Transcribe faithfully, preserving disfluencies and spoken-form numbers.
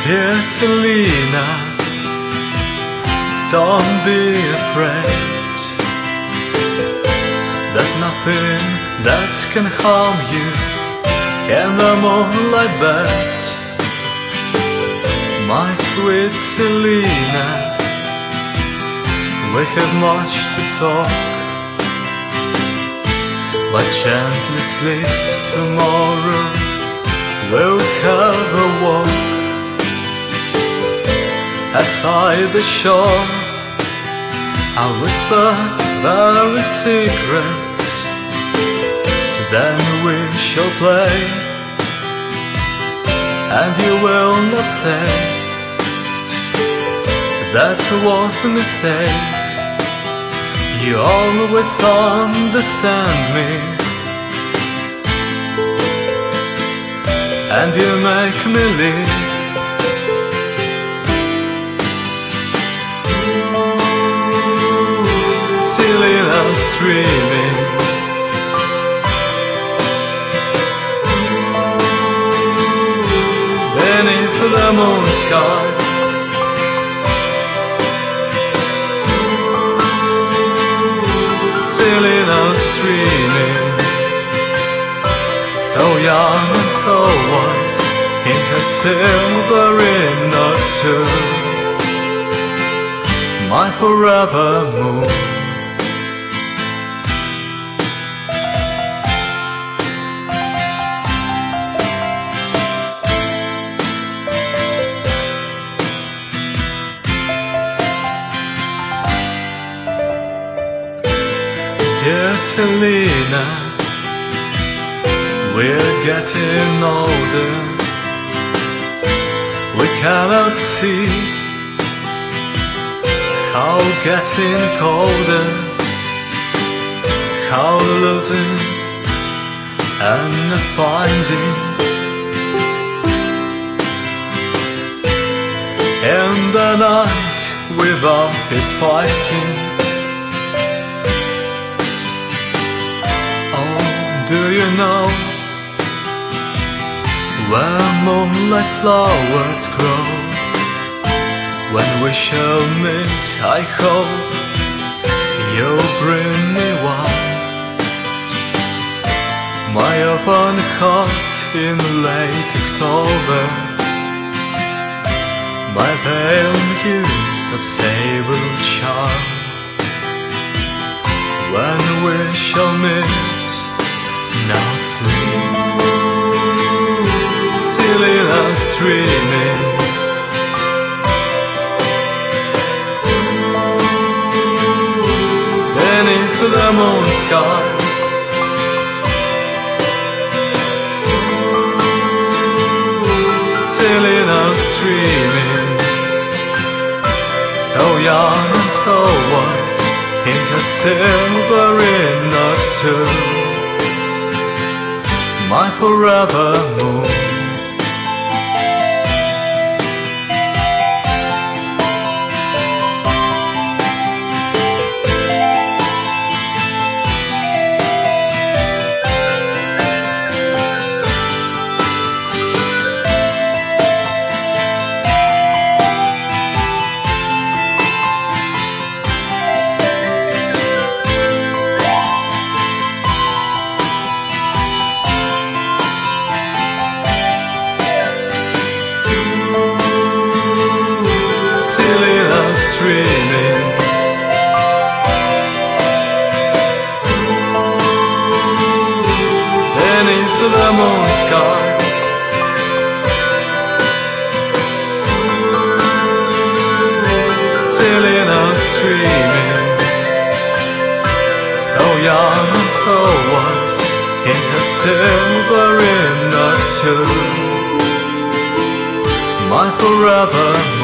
Dear Selena, don't be afraid. There's nothing that can harm you in the moonlight bed. My sweet Selena, we have much to talk, but gently sleep tomorrow. We'll have a walk aside the shore. I'll whisper very secrets, then we shall play, and you will not say that was a mistake. You always understand me, and you make me live. Selena's dreaming, beneath the moon sky. Selena's dreaming, so young and so wise, in her silvery nocturne, my forever moon. Dear Selena, we're getting older. We cannot see how getting colder, how losing and not finding. In the night we both is fighting. Do you know where moonlight flowers grow? When we shall meet, I hope you'll bring me one. My open heart in late October, my pale hues of sable charm. When we shall meet, now sleep. Selena's dreaming, beneath the moon sky. Selena's dreaming, so young and so wise, in her silvery nocturne, my forever moon. Dreaming, beneath the moon sky. Selena's dreaming, so young and so wise, in her silvery nocturne, my forever